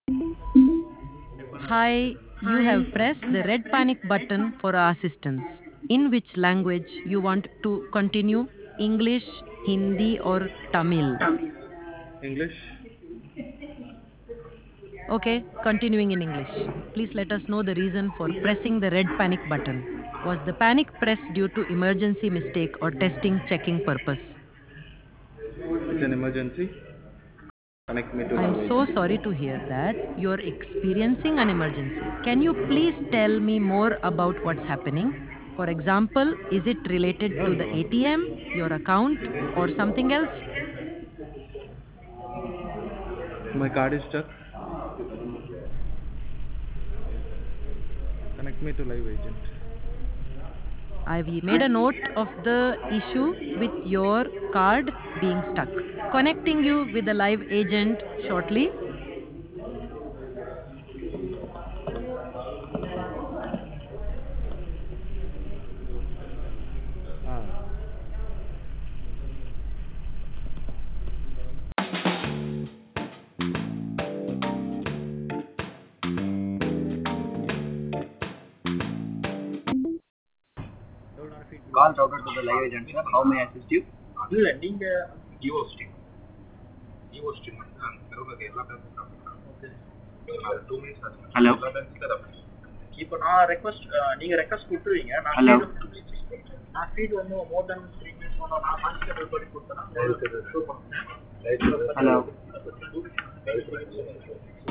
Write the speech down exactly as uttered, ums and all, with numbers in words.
Hi, you have pressed the red panic button for assistance. In which language you want to continue? English, Hindi, or Tamil? English? Okay, continuing in English. Please let us know the reason for pressing the red panic button. Was the panic pressed due to emergency mistake or testing checking purpose? It's an emergency. Connect me to I'm live so agent. sorry to hear that you're experiencing an emergency. Can you please tell me more about what's happening? For example, is it related No, to the no. A T M, your account, or something else? My card is stuck. Connect me to live agent. I've made a note of the issue with your card being stuck. Connecting you with a live agent shortly. Ah. Call routed to the live agent, sir. How may I assist you? இல்ல நீங்க Jio stream Jio stream வந்து அந்த server எல்லா பேங்க்ஸ்க்கும் okay அது two minutes ஆச்சு Hello? எல்லா பேங்க்ஸ்க்கும் அதை இப்போ நான் ரெக்வஸ்ட் நீங்க ரெக்வஸ்ட் கொடுத்துருவீங்க நான் Hello? ஃபீட் நான் ஃபீட் வந்து மோர் தென் த்ரீ மினிட்ஸ் ஒன்று நான் கான்ஸ்டபிள் பண்ணி கொடுத்தேன்னா ஷோ பண்ணுறேன் Hello?